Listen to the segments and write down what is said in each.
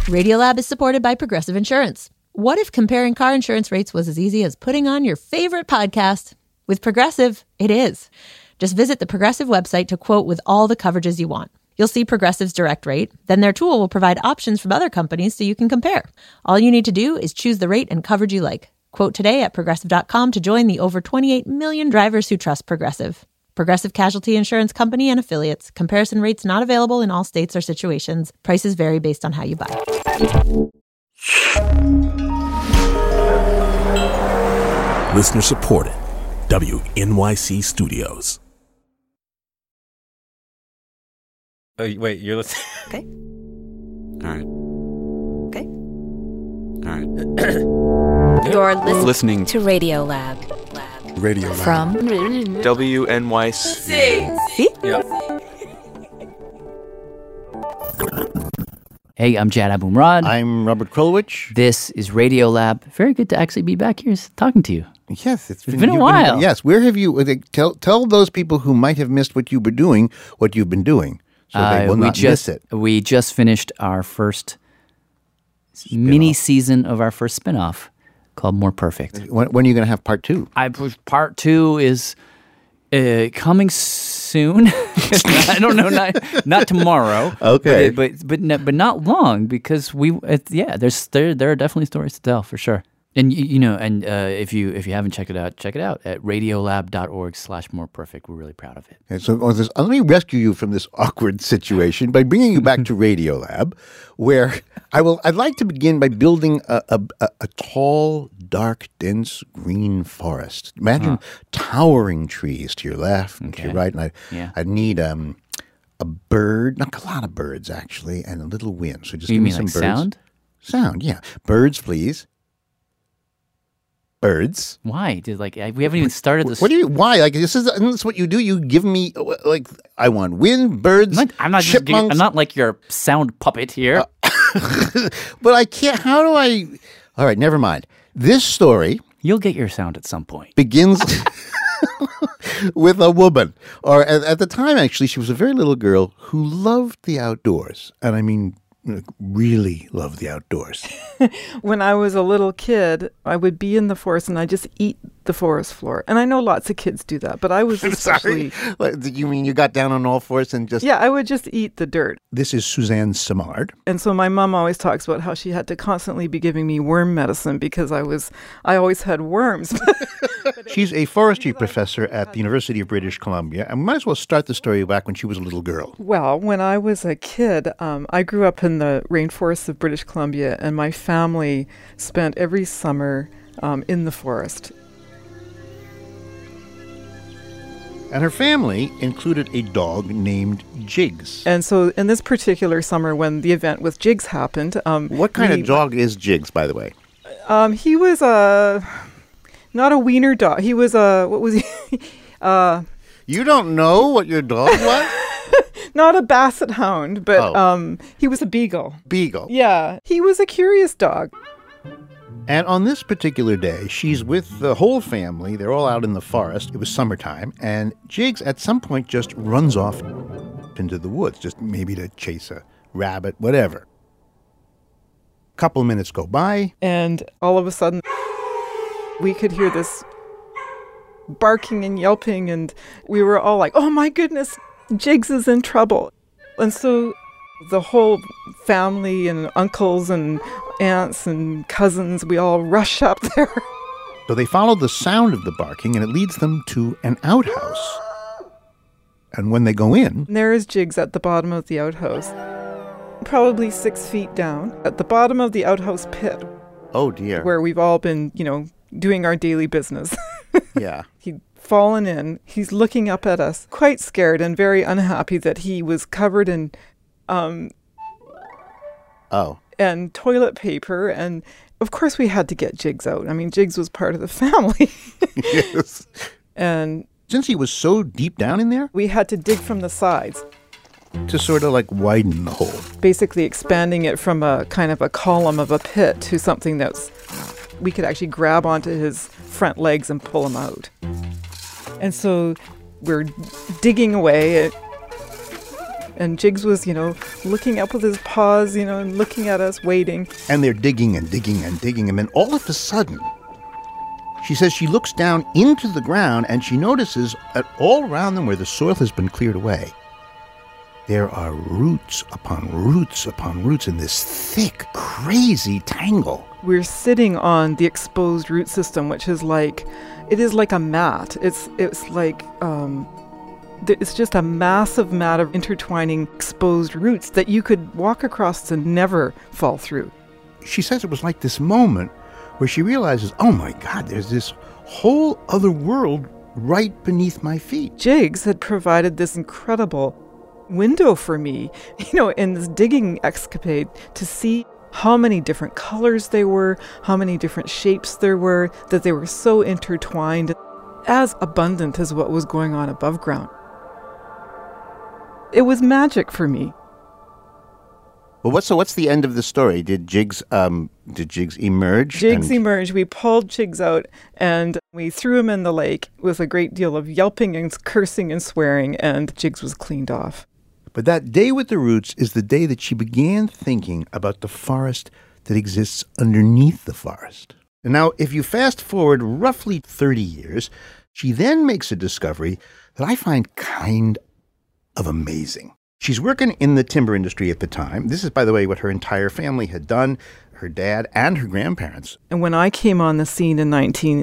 Radiolab is supported by Progressive Insurance. What if comparing car insurance rates was as easy as putting on your favorite podcast? With Progressive, it is. Just visit the Progressive website to quote with all the coverages you want. You'll see Progressive's direct rate. Then their tool will provide options from other companies so you can compare. All you need to do is choose the rate and coverage you like. Quote today at Progressive.com to join the over 28 million drivers who trust Progressive. Progressive Casualty Insurance Company and Affiliates. Comparison rates not available in all states or situations. Prices vary based on how you buy. Listener supported. WNYC Studios. Oh, wait, you're listening? Okay. All right. Okay. All right. You're Listening to Radiolab. Radio Lab. From WNYC. See? Yeah. Hey, I'm Jad Abumrad. I'm Robert Krulwich. This is Radiolab. Very good to actually be back here talking to you. Yes, It's been a while. Yes, where have you? Tell those people who might have missed what you've been doing, what you've been doing, so they will not miss it. We just finished our first mini season of our first spinoff called More Perfect. When are you going to have part two? Part two is coming soon. I don't know, not tomorrow. Okay, but not long because there are definitely stories to tell for sure. And if you haven't check it out at radiolab.org/moreperfect. We're really proud of it. And so let me rescue you from this awkward situation by bringing you back to Radiolab, where I'd like to begin by building a tall, dark, dense green forest. Imagine towering trees to your left and to your right, and I need a bird, not a lot of birds actually, and a little wind. So just You give me mean some like birds. sound? Sound, yeah. Birds, please. Birds. Why? We haven't even started this. What do you? Why? Like this is what you do. You give me like I want wind, birds. I'm not chipmunks. I'm not like your sound puppet here. But I can't. How do I? All right, never mind. This story You'll get your sound at some point. begins with a woman, or at the time, actually, she was a very little girl who loved the outdoors, and I mean, really loved the outdoors. When I was a little kid, I would be in the forest and I just eat the forest floor. And I know lots of kids do that, but I was especially... Sorry? You mean you got down on all fours and just... Yeah, I would just eat the dirt. This is Suzanne Simard. And so my mom always talks about how she had to constantly be giving me worm medicine because I always had worms. She's a forestry professor at the University of British Columbia. And we might as well start the story back when she was a little girl. Well, when I was a kid, I grew up in the rainforests of British Columbia, and my family spent every summer in the forest. And her family included a dog named Jigs. And so in this particular summer when the event with Jigs happened... what kind of dog is Jigs, by the way? He was not a wiener dog. He was what was he? You don't know what your dog was? Not a basset hound, but he was a beagle. Beagle. Yeah, he was a curious dog. And on this particular day, she's with the whole family. They're all out in the forest. It was summertime. And Jigs, at some point, just runs off into the woods, just maybe to chase a rabbit, whatever. A couple of minutes go by. And all of a sudden, we could hear this barking and yelping. And we were all like, oh, my goodness, Jigs is in trouble. And so the whole family and uncles and aunts and cousins, we all rush up there. So they follow the sound of the barking, and it leads them to an outhouse. And when they go in... There is Jigs at the bottom of the outhouse, probably 6 feet down, at the bottom of the outhouse pit. Oh, dear. Where we've all been, doing our daily business. Yeah. He'd fallen in. He's looking up at us, quite scared and very unhappy that he was covered in... and toilet paper, and of course we had to get Jigs out. I mean, Jigs was part of the family. Yes. And since he was so deep down in there, we had to dig from the sides to sort of like widen the hole. Basically expanding it from a kind of a column of a pit to something that's we could actually grab onto his front legs and pull him out. And so we're digging away And Jigs was, looking up with his paws, and looking at us, waiting. And they're digging and digging and digging. And then all of a sudden, she says she looks down into the ground and she notices that all around them where the soil has been cleared away, there are roots upon roots upon roots in this thick, crazy tangle. We're sitting on the exposed root system, which is like a mat. It's just a massive mat of intertwining exposed roots that you could walk across and never fall through. She says it was like this moment where she realizes, oh my God, there's this whole other world right beneath my feet. Jigs had provided this incredible window for me, in this digging escapade to see how many different colors they were, how many different shapes there were, that they were so intertwined, as abundant as what was going on above ground. It was magic for me. Well, what's the end of the story? Did Jigs emerge? Jigs emerged. We pulled Jigs out and we threw him in the lake with a great deal of yelping and cursing and swearing, and Jigs was cleaned off. But that day with the roots is the day that she began thinking about the forest that exists underneath the forest. And now, if you fast forward roughly 30 years, she then makes a discovery that I find kind of amazing. She's working in the timber industry at the time. This is, by the way, what her entire family had done, her dad and her grandparents. And when I came on the scene in the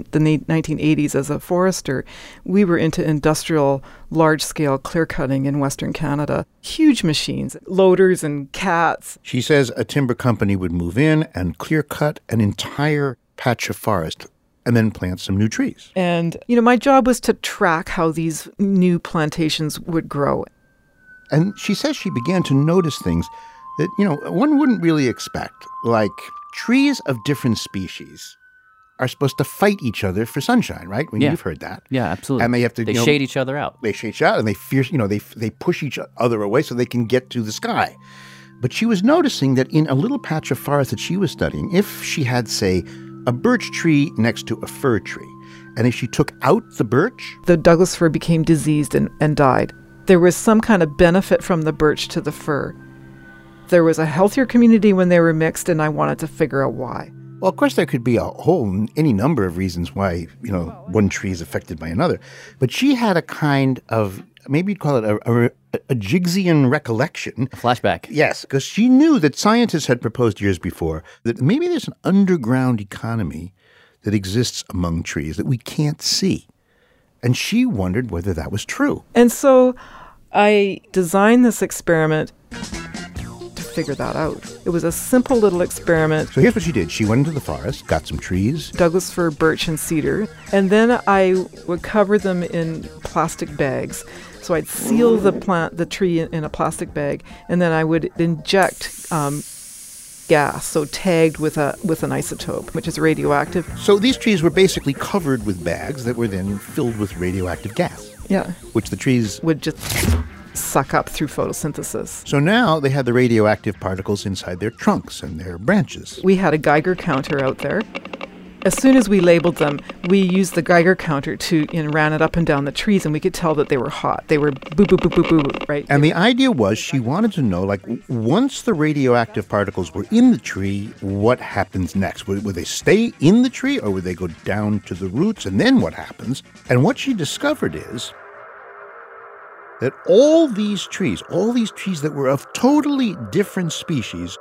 1980s as a forester, we were into industrial, large-scale clear cutting in Western Canada. Huge machines, loaders and cats. She says a timber company would move in and clear cut an entire patch of forest and then plant some new trees. And, my job was to track how these new plantations would grow. And she says she began to notice things that, one wouldn't really expect, like trees of different species are supposed to fight each other for sunshine, right? You've heard that. Yeah, absolutely. And they have to, they shade each other out. They shade each other, and they push each other away so they can get to the sky. But she was noticing that in a little patch of forest that she was studying, if she had, say, a birch tree next to a fir tree, and if she took out the birch, the Douglas fir became diseased and died. There was some kind of benefit from the birch to the fir. There was a healthier community when they were mixed, and I wanted to figure out why. Well, of course, there could be any number of reasons why, one tree is affected by another. But she had a kind of, maybe you'd call it a Jigsian recollection. A flashback. Yes, because she knew that scientists had proposed years before that maybe there's an underground economy that exists among trees that we can't see. And she wondered whether that was true. And so I designed this experiment to figure that out. It was a simple little experiment. So here's what she did. She went into the forest, got some trees. Douglas fir, birch, and cedar. And then I would cover them in plastic bags. So I'd seal the tree in a plastic bag, and then I would inject gas, so tagged with an isotope, which is radioactive. So these trees were basically covered with bags that were then filled with radioactive gas. Yeah. Which the trees would just suck up through photosynthesis. So now they had the radioactive particles inside their trunks and their branches. We had a Geiger counter out there. As soon as we labeled them, we used the Geiger counter and ran it up and down the trees, and we could tell that they were hot. They were boop, boop, boop, boop, boop, right? And the idea was she wanted to know, once the radioactive particles were in the tree, what happens next? Would they stay in the tree, or would they go down to the roots, and then what happens? And what she discovered is that all these trees that were of totally different species,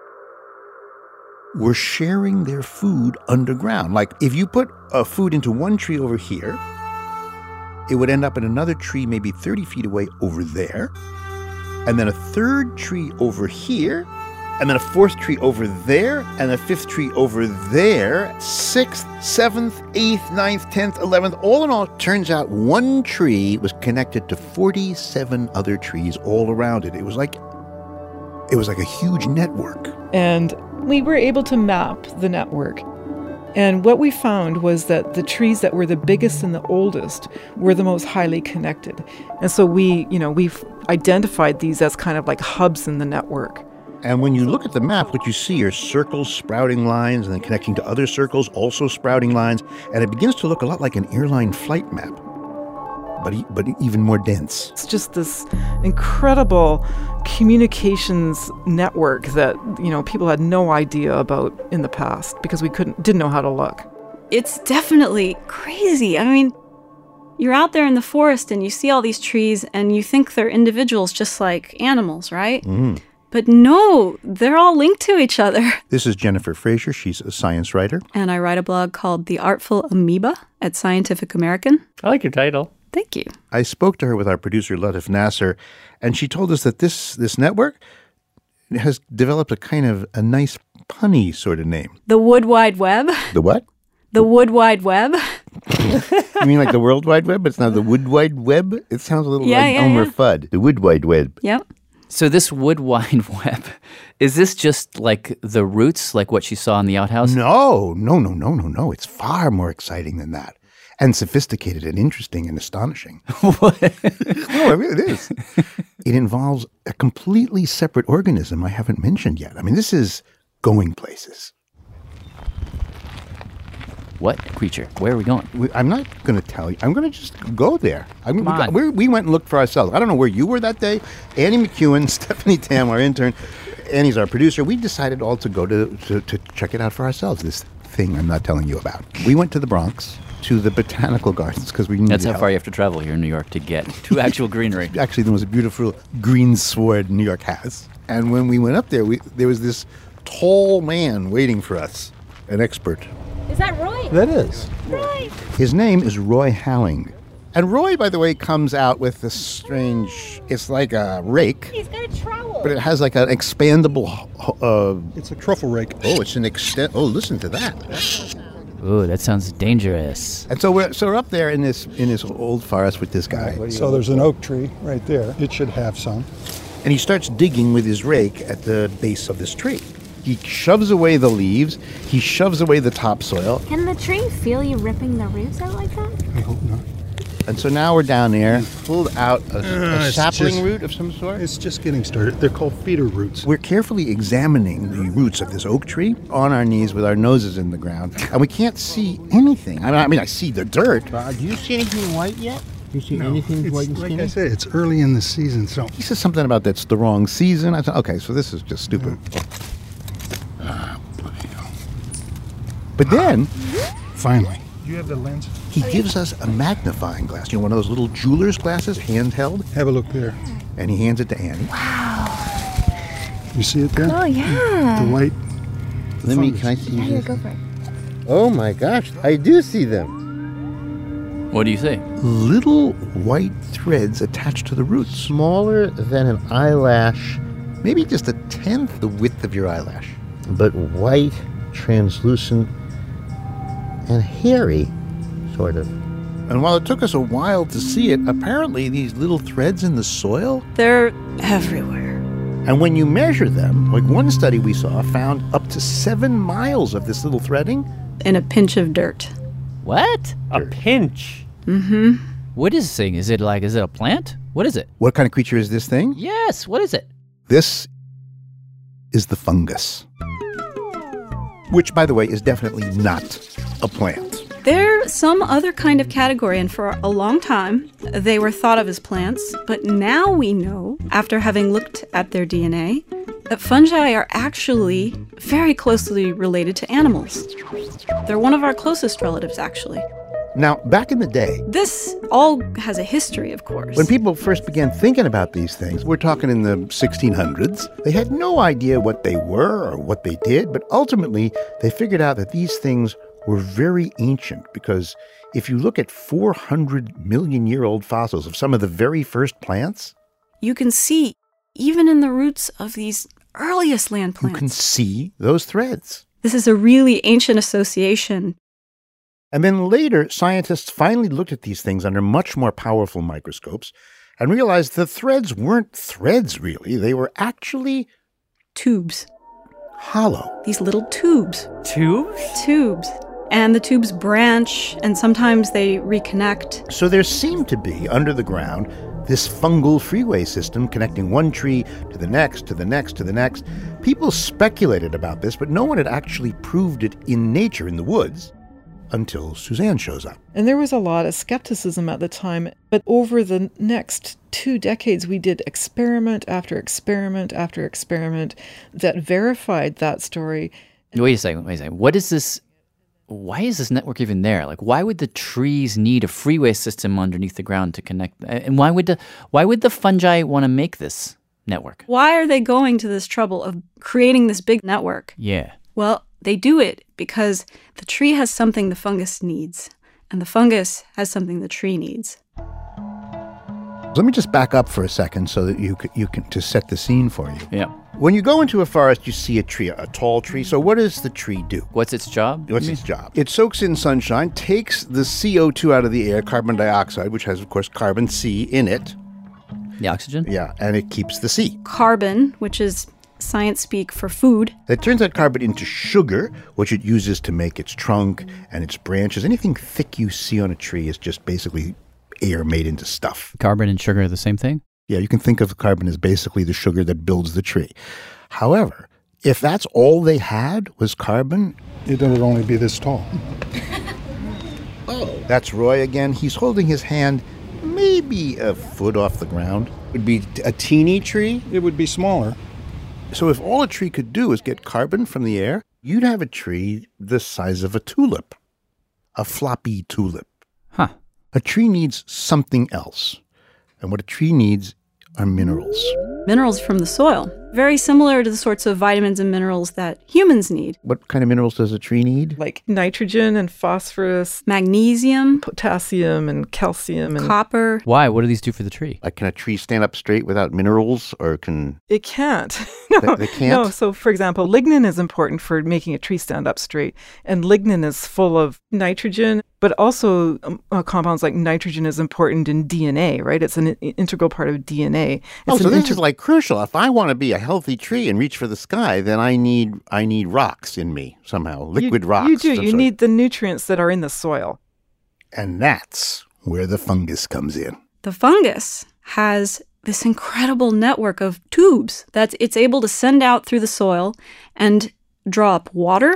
were sharing their food underground. Like, if you put food into one tree over here, it would end up in another tree maybe 30 feet away over there, and then a third tree over here, and then a fourth tree over there, and a fifth tree over there, 6th, 7th, 8th, 9th, 10th, 11th. All in all, it turns out one tree was connected to 47 other trees all around it. It was like a huge network. And we were able to map the network. And what we found was that the trees that were the biggest and the oldest were the most highly connected. And so we've identified these as kind of like hubs in the network. And when you look at the map, what you see are circles, sprouting lines, and then connecting to other circles, also sprouting lines. And it begins to look a lot like an airline flight map. but even more dense. It's just this incredible communications network that, people had no idea about in the past because we didn't know how to look. It's definitely crazy. I mean, you're out there in the forest and you see all these trees and you think they're individuals just like animals, right? Mm. But no, they're all linked to each other. This is Jennifer Fraser. She's a science writer. And I write a blog called The Artful Amoeba at Scientific American. I like your title. Thank you. I spoke to her with our producer, Latif Nasser, and she told us that this network has developed a kind of a nice punny sort of name. The Wood Wide Web. The what? The Wood Wide Web. You mean like the World Wide Web, but it's not the Wood Wide Web? It sounds a little like Elmer Fudd. The Wood Wide Web. Yep. So this Wood Wide Web, is this just like the roots, like what she saw in the outhouse? No. It's far more exciting than that. And sophisticated and interesting and astonishing. What? No, it is. It involves a completely separate organism I haven't mentioned yet. I mean, this is going places. What creature? Where are we going? I'm not going to tell you. I'm going to just go there. Come on. We went and looked for ourselves. I don't know where you were that day. Annie McEwen, Stephanie Tam, our intern. Annie's our producer. We decided all to go to check it out for ourselves, this thing I'm not telling you about. We went to the Bronx, to the Botanical Gardens, because we needed That's how help. far you have to travel here in New York to get to actual greenery. Actually, the most beautiful greensward New York has. And when we went up there, there was this tall man waiting for us, an expert. Is that Roy? That is. Roy! His name is Roy Halling. And Roy, by the way, comes out with this strange, it's like a rake. He's got a trowel. But it has like an expandable... it's a truffle rake. Oh, it's an extent... Oh, listen to that. Ooh, that sounds dangerous. And so we're up there in this old forest with this guy. So there's an oak tree right there. It should have some. And he starts digging with his rake at the base of this tree. He shoves away the leaves. He shoves away the topsoil. Can the tree feel you ripping the roots out like that? I hope not. And so now we're down there, pulled out a sapling root of some sort. It's just getting started. They're called feeder roots. We're carefully examining the roots of this oak tree on our knees with our noses in the ground. And we can't see anything. I mean, I see the dirt. Do you see anything white yet? Do you see anything white and skinny? Like I said, it's early in the season, so... He says something about that's the wrong season. I thought, okay, so this is just stupid. But then... Finally. Do you have the lens? He gives us a magnifying glass. You know, one of those little jeweler's glasses, handheld. Have a look there. And he hands it to Annie. Wow. You see it there? Oh, yeah. The white... Can I see Yeah, this? go for it. Oh my gosh, I do see them. What do you see? Little white threads attached to the roots. Smaller than an eyelash. Maybe just a tenth the width of your eyelash. But white, translucent, and hairy, sort of. And while it took us a while to see it, apparently these little threads in the soil... They're everywhere. And when you measure them, like one study we saw found up to 7 miles of this little threading... In a pinch of dirt. What? A pinch? Mm-hmm. What is this thing? Is it a plant? What is it? What kind of creature is this thing? Yes, what is it? This is the fungus. Which, by the way, is definitely not a plant. They're some other kind of category, and for a long time, they were thought of as plants. But now we know, after having looked at their DNA, that fungi are actually very closely related to animals. They're one of our closest relatives, actually. Now, back in the day... This all has a history, of course. When people first began thinking about these things, we're talking in the 1600s, they had no idea what they were or what they did, but ultimately they figured out that these things were very ancient because if you look at 400-million-year-old fossils of some of the very first plants... You can see, even in the roots of these earliest land plants... You can see those threads. This is a really ancient association. And then later, scientists finally looked at these things under much more powerful microscopes and realized the threads weren't threads, really. They were actually... Tubes. Hollow. These little tubes. Tubes? Tubes. And the tubes branch, and sometimes they reconnect. So there seemed to be, under the ground, this fungal freeway system connecting one tree to the next, to the next, to the next. People speculated about this, but no one had actually proved it in nature, in the woods. until Suzanne shows up. And there was a lot of skepticism at the time. But over the next 2 decades, we did experiment after experiment after experiment that verified that story. Wait a second. What is this? Why is this network even there? Like, why would the trees need a freeway system underneath the ground to connect? And why would the fungi want to make this network? Why are they going to this trouble of creating this big network? Yeah. Well, they do it because the tree has something the fungus needs, and the fungus has something the tree needs. Let me just back up for a second so that you can to set the scene for you. Yeah. When you go into a forest, you see a tree, a tall tree. So what does the tree do? What's its job? What's its job? It soaks in sunshine, takes the CO2 out of the air, carbon dioxide, which has, of course, carbon C in it. The oxygen? Yeah, and it keeps the C. Carbon, which is science speak for food. It turns that carbon into sugar, which it uses to make its trunk and its branches. Anything thick you see on a tree is just basically air made into stuff. Carbon and sugar are the same thing? Yeah, you can think of carbon as basically the sugar that builds the tree. However, if that's all they had was carbon... It would only be this tall. Oh. That's Roy again. He's holding his hand maybe a foot off the ground. It would be a teeny tree. It would be smaller. So if all a tree could do is get carbon from the air, you'd have a tree the size of a tulip, a floppy tulip. Huh. A tree needs something else. And what a tree needs are minerals. Minerals from the soil. Very similar to the sorts of vitamins and minerals that humans need. What kind of minerals does a tree need? Like nitrogen and phosphorus, magnesium, potassium and calcium and copper. Why? What do these do for the tree? Like, can a tree stand up straight without minerals, or can... It can't. No, they can't? No, so for example, lignin is important for making a tree stand up straight. And lignin is full of nitrogen, but also compounds like nitrogen is important in DNA, right? It's an integral part of DNA. So this is like crucial. If I want to be a healthy tree and reach for the sky, then I need rocks in me somehow, liquid rocks. You do. You need the nutrients that are in the soil. And that's where the fungus comes in. The fungus has this incredible network of tubes that it's able to send out through the soil and draw up water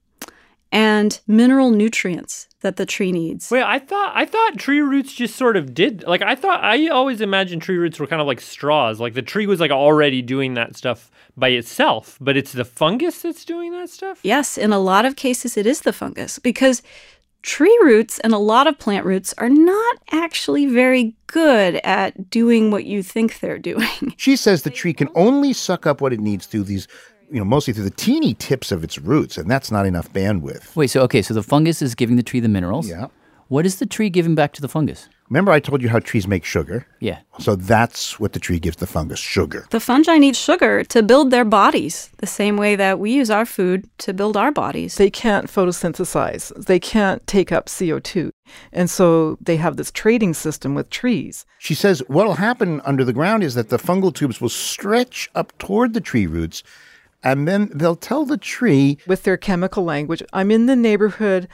and mineral nutrients that the tree needs. Wait, I thought tree roots just sort of did, like, I always imagined tree roots were kind of like straws. Like the tree was like already doing that stuff by itself, but it's the fungus that's doing that stuff? Yes, in a lot of cases it is the fungus, because tree roots and a lot of plant roots are not actually very good at doing what you think they're doing. She says the tree can only suck up what it needs through these, mostly through the teeny tips of its roots, and that's not enough bandwidth. Wait, so the fungus is giving the tree the minerals. Yeah. What is the tree giving back to the fungus? Remember I told you how trees make sugar? Yeah. So that's what the tree gives the fungus, sugar. The fungi need sugar to build their bodies, the same way that we use our food to build our bodies. They can't photosynthesize. They can't take up CO2. And so they have this trading system with trees. She says what will happen under the ground is that the fungal tubes will stretch up toward the tree roots, and then they'll tell the tree with their chemical language, I'm in the neighborhood.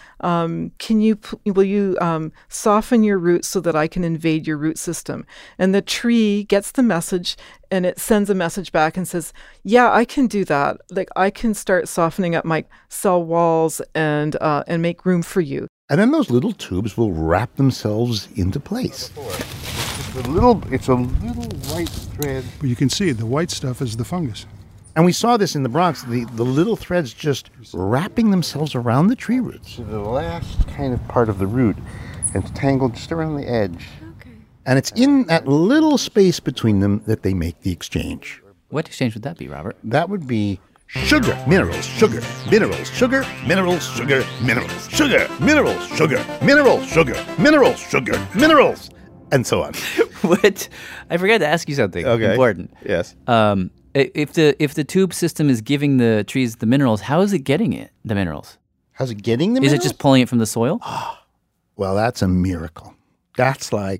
Will you soften your roots so that I can invade your root system? And the tree gets the message, and it sends a message back and says, yeah, I can do that. Like, I can start softening up my cell walls and make room for you. And then those little tubes will wrap themselves into place. It's a little white thread. But you can see the white stuff is the fungus. And we saw this in the Bronx, the little threads just wrapping themselves around the tree roots. So the last kind of part of the root, and it's tangled just around the edge. Okay. And it's in that little space between them that they make the exchange. What exchange would that be, Robert? That would be sugar, minerals, sugar, minerals, sugar, minerals, sugar, minerals, sugar, minerals, sugar, minerals, sugar, minerals, sugar, minerals, and so on. What? I forgot to ask you something important. Yes. If the tube system is giving the trees the minerals, how is it getting the minerals? How's it getting the minerals? Is it just pulling it from the soil? Well, that's a miracle. I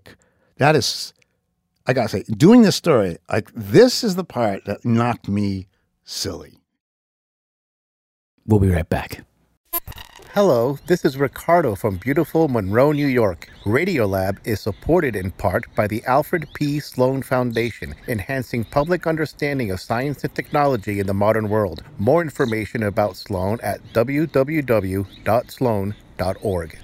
gotta say, doing this story, this is the part that knocked me silly. We'll be right back. Hello, this is Ricardo from beautiful Monroe, New York. Radiolab is supported in part by the Alfred P. Sloan Foundation, enhancing public understanding of science and technology in the modern world. More information about Sloan at www.sloan.org. radiolab.org.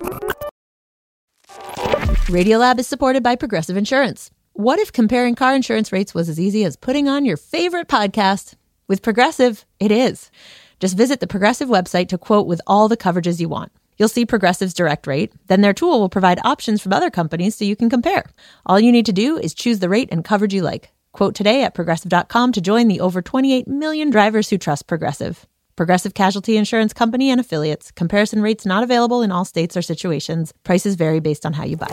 Radiolab is supported by Progressive Insurance. What if comparing car insurance rates was as easy as putting on your favorite podcast? With Progressive, it is. Just visit the Progressive website to quote with all the coverages you want. You'll see Progressive's direct rate. Then their tool will provide options from other companies so you can compare. All you need to do is choose the rate and coverage you like. Quote today at Progressive.com to join the over 28 million drivers who trust Progressive. Progressive Casualty Insurance Company and Affiliates. Comparison rates not available in all states or situations. Prices vary based on how you buy.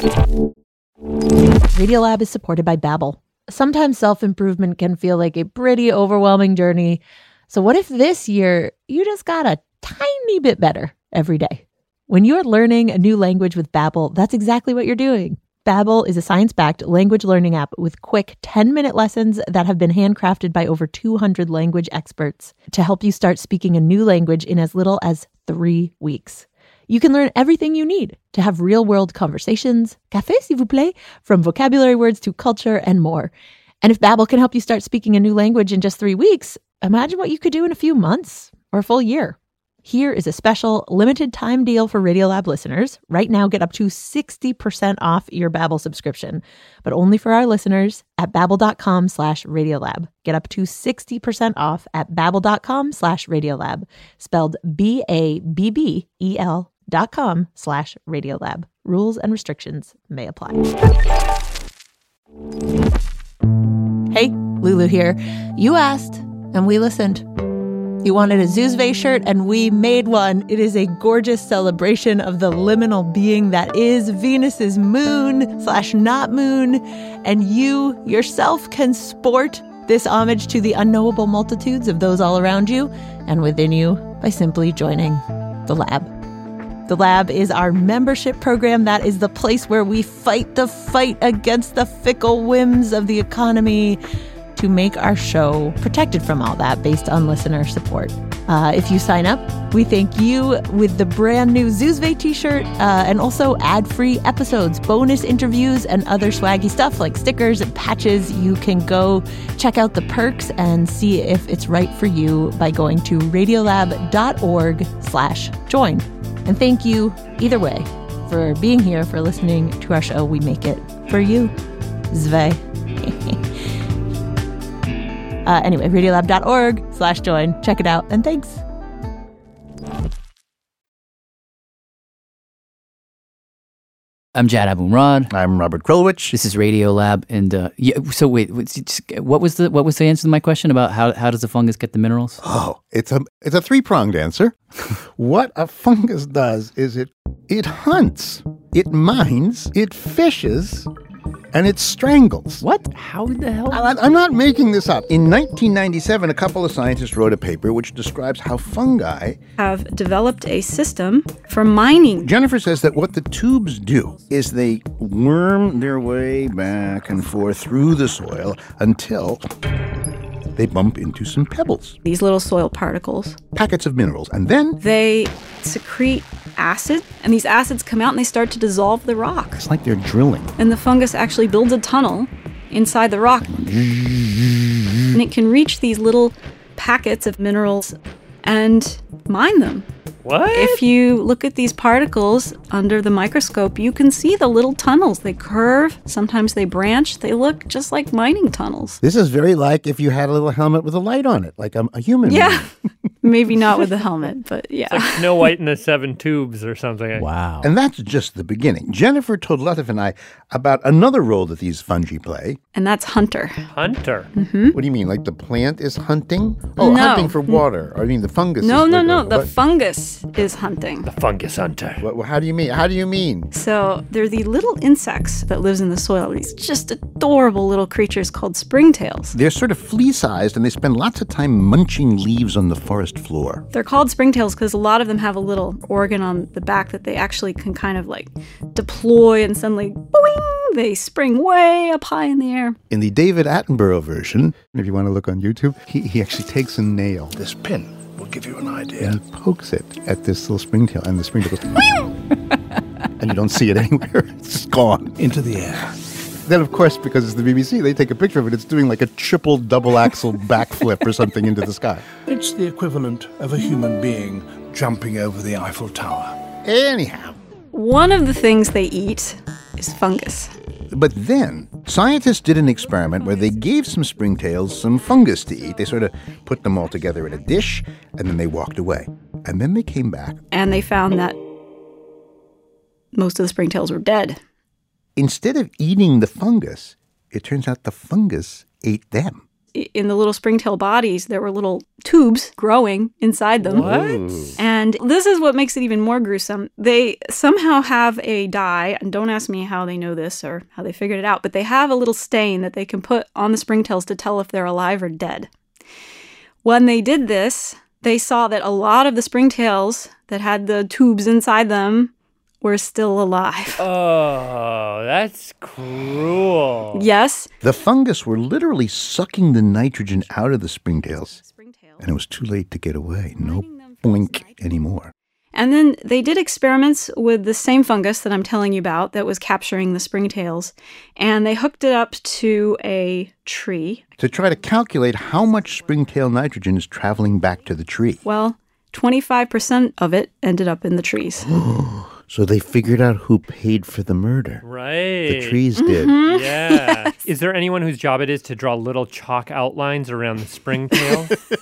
Radiolab is supported by Babbel. Sometimes self-improvement can feel like a pretty overwhelming journey. So what if this year you just got a tiny bit better every day? When you're learning a new language with Babbel, that's exactly what you're doing. Babbel is a science-backed language learning app with quick 10-minute lessons that have been handcrafted by over 200 language experts to help you start speaking a new language in as little as 3 weeks. You can learn everything you need to have real-world conversations, café s'il vous plaît, from vocabulary words to culture and more. And if Babbel can help you start speaking a new language in just 3 weeks, imagine what you could do in a few months or a full year. Here is a special limited time deal for Radiolab listeners. Right now, get up to 60% off your Babbel subscription, but only for our listeners at babbel.com/Radiolab. Get up to 60% off at babbel.com/Radiolab, spelled BABBEL.com/Radiolab. Rules and restrictions may apply. Hey, Lulu here. You asked, and we listened. You wanted a Zuzve shirt, and we made one. It is a gorgeous celebration of the liminal being that is Venus's moon/not moon, and you yourself can sport this homage to the unknowable multitudes of those all around you and within you by simply joining the lab. The lab is our membership program. That is the place where we fight the fight against the fickle whims of the economy to make our show protected from all that based on listener support. If you sign up, we thank you with the brand new Zuzve t-shirt and also ad-free episodes, bonus interviews, and other swaggy stuff like stickers and patches. You can go check out the perks and see if it's right for you by going to radiolab.org/join. And thank you either way for being here, for listening to our show. We make it for you. Zve. Anyway, radiolab.org/join. Check it out, and thanks. I'm Jad Abumrad. I'm Robert Krulwich. This is Radiolab, and so wait, what was the answer to my question about how does a fungus get the minerals? Oh, it's a 3-pronged answer. What a fungus does is it hunts, it mines, it fishes, and it strangles. What? How the hell? I'm not making this up. In 1997, a couple of scientists wrote a paper which describes how fungi have developed a system for mining. Jennifer says that what the tubes do is they worm their way back and forth through the soil until they bump into some pebbles. These little soil particles. Packets of minerals. And then they secrete acid, and these acids come out and they start to dissolve the rock. It's like they're drilling. And the fungus actually builds a tunnel inside the rock. And it can reach these little packets of minerals and mine them. What? If you look at these particles under the microscope, you can see the little tunnels. They curve, sometimes they branch. They look just like mining tunnels. This is very like if you had a little helmet with a light on it, like a human. Yeah. Maybe not with the helmet, but yeah. It's like Snow White and the Seven Tubes or something. Wow. And that's just the beginning. Jennifer told Latif and I about another role that these fungi play. And that's hunter. Hunter? Mm-hmm. What do you mean? Like the plant is hunting? Oh, no. Hunting for water. Or I mean the fungus No. is... The fungus is hunting. The fungus hunter. How do you mean? So they're the little insects that lives in the soil. These just adorable little creatures called springtails. They're sort of flea-sized, and they spend lots of time munching leaves on the forest floor. They're called springtails because a lot of them have a little organ on the back that they actually can kind of like deploy, and suddenly, boing, they spring way up high in the air. In the David Attenborough version, if you want to look on YouTube, he actually takes a nail. This pin will give you an idea. And he pokes it at this little springtail, and the springtail goes, and you don't see it anywhere. It's just gone. Into the air. Then, of course, because it's the BBC, they take a picture of it. It's doing like a triple double axel backflip or something into the sky. It's the equivalent of a human being jumping over the Eiffel Tower. Anyhow. One of the things they eat is fungus. But then, scientists did an experiment where they gave some springtails some fungus to eat. They sort of put them all together in a dish, and then they walked away. And then they came back. And they found that most of the springtails were dead. Instead of eating the fungus, it turns out the fungus ate them. In the little springtail bodies, there were little tubes growing inside them. What? And this is what makes it even more gruesome. They somehow have a dye, and don't ask me how they know this or how they figured it out, but they have a little stain that they can put on the springtails to tell if they're alive or dead. When they did this, they saw that a lot of the springtails that had the tubes inside them were still alive. Oh, that's cruel. Yes. The fungus were literally sucking the nitrogen out of the springtails. And it was too late to get away. No boink anymore. And then they did experiments with the same fungus that I'm telling you about that was capturing the springtails. And they hooked it up to a tree. To try to calculate how much springtail nitrogen is traveling back to the tree. Well, 25% of it ended up in the trees. So they figured out who paid for the murder. Right. The trees did. Mm-hmm. Yeah. Yes. Is there anyone whose job it is to draw little chalk outlines around the springtail?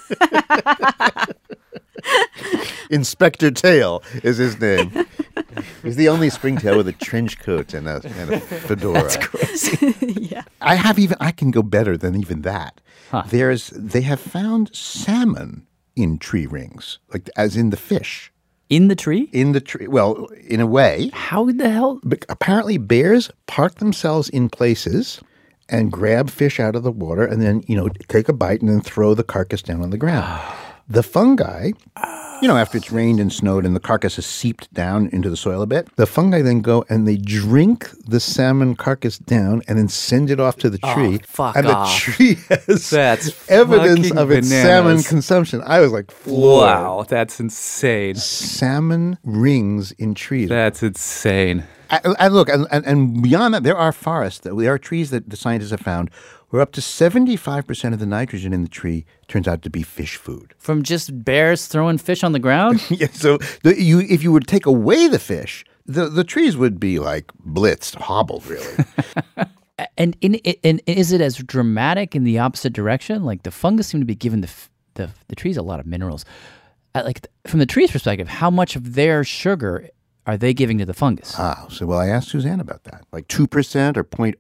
Inspector Tail is his name. He's the only springtail with a trench coat and a fedora. That's crazy. Yeah. I can go better than even that. Huh. They have found salmon in tree rings, like as in the fish. In the tree? In the tree. Well, in a way. How the hell? But apparently bears park themselves in places and grab fish out of the water and then, take a bite and then throw the carcass down on the ground. The fungi, after it's rained and snowed and the carcass has seeped down into the soil a bit, the fungi then go and they drink the salmon carcass down and then send it off to the tree. Oh, fuck and off. The tree has That's evidence fucking of its bananas. salmon consumption. I was like, floored. Wow, that's insane. Salmon rings in trees. That's insane. And look, and beyond that, there are forests, there are trees that the scientists have found where up to 75% of the nitrogen in the tree turns out to be fish food. From just bears throwing fish on the ground? Yeah, so if you would take away the fish, the trees would be like blitzed, hobbled, really. And is it as dramatic in the opposite direction? Like the fungus seem to be giving the trees a lot of minerals. From the tree's perspective, how much of their sugar are they giving to the fungus? So I asked Suzanne about that. Like 2% or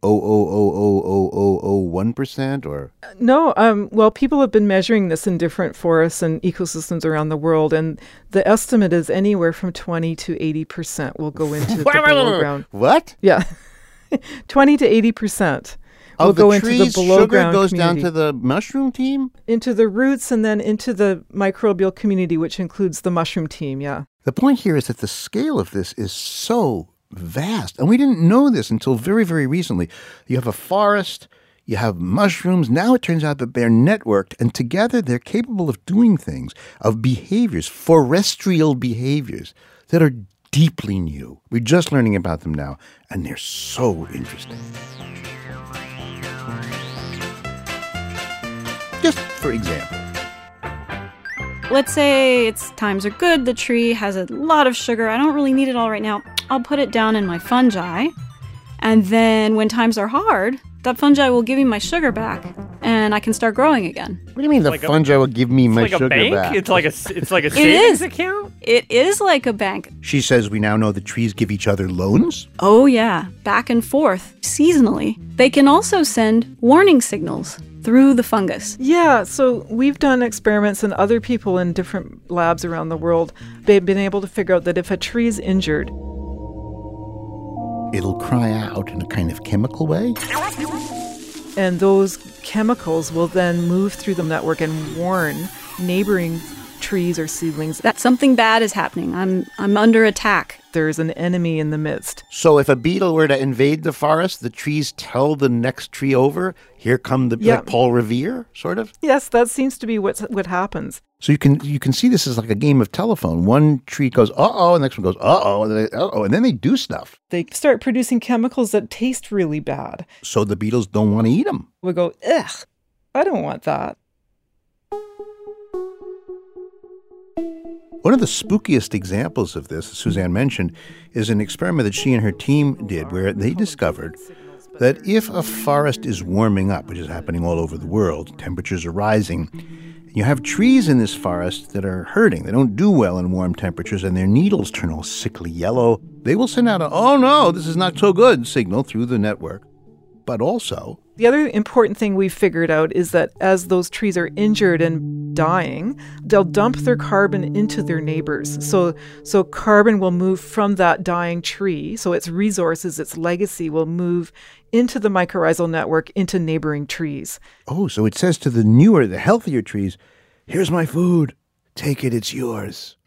0.0000001% or? No, well, people have been measuring this in different forests and ecosystems around the world, and the estimate is anywhere from 20 to 80% will go into the below ground. What? Yeah, 20 to 80%. Oh, will the go into the tree's below sugar ground goes community. down to the mushroom team? Into the roots and then into the microbial community, which includes the mushroom team, yeah. The point here is that the scale of this is so vast. And we didn't know this until very, very recently. You have a forest, you have mushrooms. Now it turns out that they're networked, and together they're capable of doing things, of behaviors, forestial behaviors that are deeply new. We're just learning about them now, and they're so interesting. Just for example. Let's say times are good, the tree has a lot of sugar, I don't really need it all right now. I'll put it down in my fungi, and then when times are hard, that fungi will give me my sugar back, and I can start growing again. What do you mean the fungi will give me my sugar bank? back? It's like a savings account? It is like a bank. She says we now know the trees give each other loans? Oh yeah, back and forth, seasonally. They can also send warning signals through the fungus. Yeah, so we've done experiments, and other people in different labs around the world, they've been able to figure out that if a tree is injured, it'll cry out in a kind of chemical way. And those chemicals will then move through the network and warn neighboring trees or seedlings that something bad is happening. I'm under attack. There's an enemy in the midst. So if a beetle were to invade the forest, the trees tell the next tree over, here come like Paul Revere, sort of? Yes, that seems to be what happens. So you can see this as like a game of telephone. One tree goes, uh-oh, and the next one goes, uh-oh, and then uh-oh, and then they do stuff. They start producing chemicals that taste really bad. So the beetles don't want to eat them. We go, ugh, I don't want that. One of the spookiest examples of this, Suzanne mentioned, is an experiment that she and her team did where they discovered that if a forest is warming up, which is happening all over the world, temperatures are rising, you have trees in this forest that are hurting. They don't do well in warm temperatures, and their needles turn all sickly yellow. They will send out a, oh no, this is not so good signal through the network. But also, the other important thing we figured out is that as those trees are injured and dying, they'll dump their carbon into their neighbors. So carbon will move from that dying tree. So its resources, its legacy will move into the mycorrhizal network, into neighboring trees. Oh, so it says to the newer, the healthier trees, here's my food. Take it, it's yours.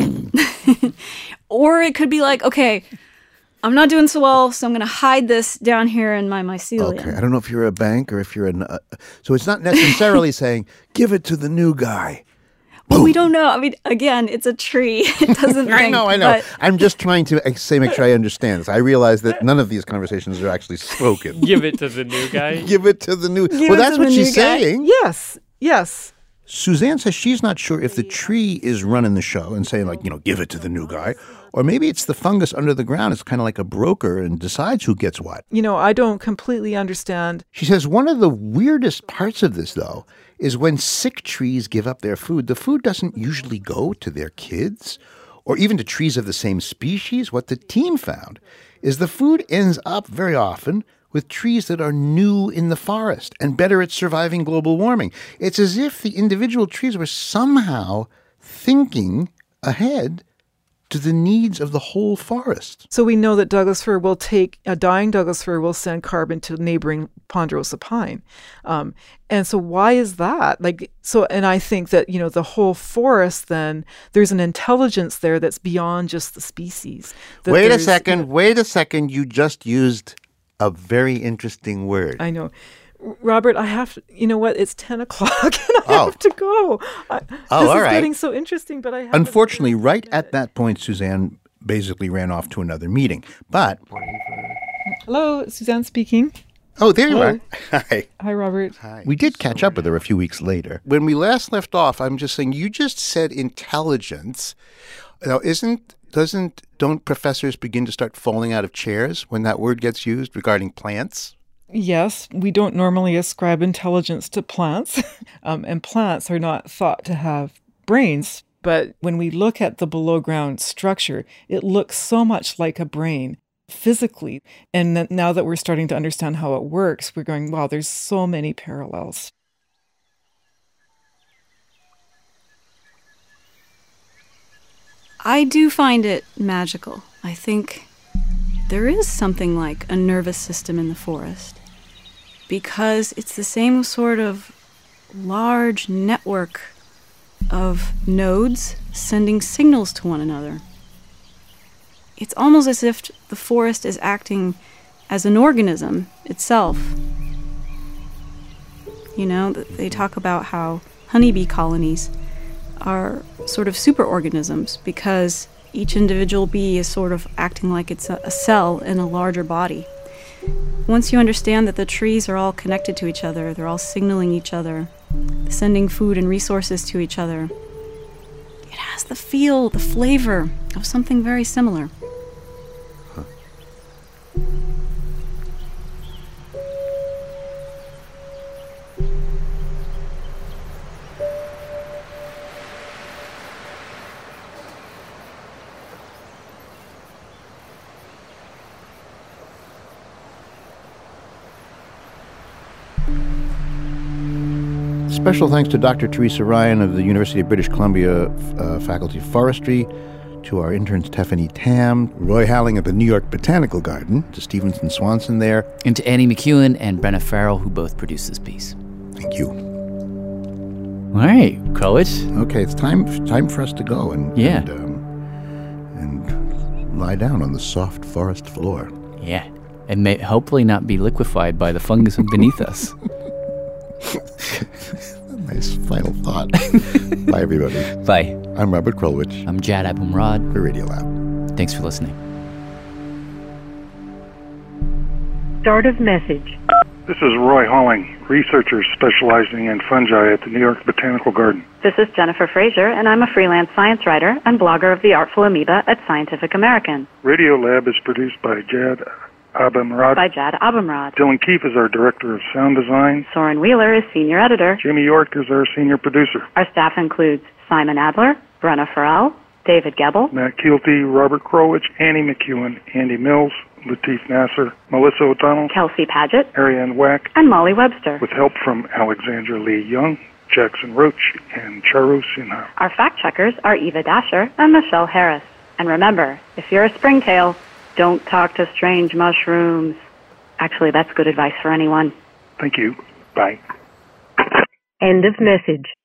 Or it could be like, okay, I'm not doing so well, so I'm going to hide this down here in my mycelium. Okay, I don't know if you're a bank or if you're so it's not necessarily saying, give it to the new guy. Well, we don't know. I mean, again, it's a tree. It doesn't think. I know. But I'm just trying to make sure I understand this. I realize that none of these conversations are actually spoken. Give it to the new guy. Give it to the new guy. Well, that's what she's saying. Yes. Suzanne says she's not sure if the tree is running the show and saying, like, give it to the new guy. Or maybe it's the fungus under the ground. It's kind of like a broker and decides who gets what. I don't completely understand. She says one of the weirdest parts of this, though, is when sick trees give up their food, the food doesn't usually go to their kids or even to trees of the same species. What the team found is the food ends up very often with trees that are new in the forest and better at surviving global warming. It's as if the individual trees were somehow thinking ahead to the needs of the whole forest. So we know that Douglas fir will a dying Douglas fir will send carbon to neighboring ponderosa pine. And so why is that? And I think that, the whole forest then, there's an intelligence there that's beyond just the species. Wait a second. You just used a very interesting word. I know. Robert, I have to, you know what? It's 10 o'clock and I have to go. This is getting so interesting, but I have Unfortunately, right at that point, Suzanne basically ran off to another meeting. But... Hello, Suzanne speaking. Oh, there you are. Hi. Hi, Robert. Hi. We did catch up with her a few weeks later. When we last left off, I'm just saying, you just said intelligence. Now, don't professors begin to start falling out of chairs when that word gets used regarding plants? Yes, we don't normally ascribe intelligence to plants, and plants are not thought to have brains. But when we look at the below-ground structure, it looks so much like a brain physically. And now that we're starting to understand how it works, we're going, wow, there's so many parallels. I do find it magical. I think there is something like a nervous system in the forest, because it's the same sort of large network of nodes sending signals to one another. It's almost as if the forest is acting as an organism itself. They talk about how honeybee colonies are sort of superorganisms because each individual bee is sort of acting like it's a cell in a larger body. Once you understand that the trees are all connected to each other, they're all signaling each other, sending food and resources to each other, it has the feel, the flavor of something very similar. Special thanks to Dr. Teresa Ryan of the University of British Columbia Faculty of Forestry, to our interns Stephanie Tam, Roy Halling at the New York Botanical Garden, to Stevenson Swanson there. And to Annie McEwen and Brenna Farrell, who both produced this piece. Thank you. All right, Krowitz. Okay, it's time for us to go and lie down on the soft forest floor. Yeah, and may hopefully not be liquefied by the fungus beneath us. Nice final thought. Bye, everybody. Bye. I'm Robert Krulwich. I'm Jad Abumrad. For Radiolab. Thanks for listening. Start of message. This is Roy Halling, researcher specializing in fungi at the New York Botanical Garden. This is Jennifer Frazier, and I'm a freelance science writer and blogger of The Artful Amoeba at Scientific American. Radiolab is produced by Jad Abumrad. Dylan Keefe is our director of sound design. Soren Wheeler is senior editor. Jimmy York is our senior producer. Our staff includes Simon Adler, Brenna Farrell, David Gebel, Matt Keelty, Robert Krowich, Annie McEwen, Andy Mills, Latif Nasser, Melissa O'Donnell, Kelsey Paget, Ariane Wack, and Molly Webster, with help from Alexandra Lee Young, Jackson Roach, and Charu Sinha. Our fact checkers are Eva Dasher and Michelle Harris. And remember, if you're a springtail, don't talk to strange mushrooms. Actually, that's good advice for anyone. Thank you. Bye. End of message.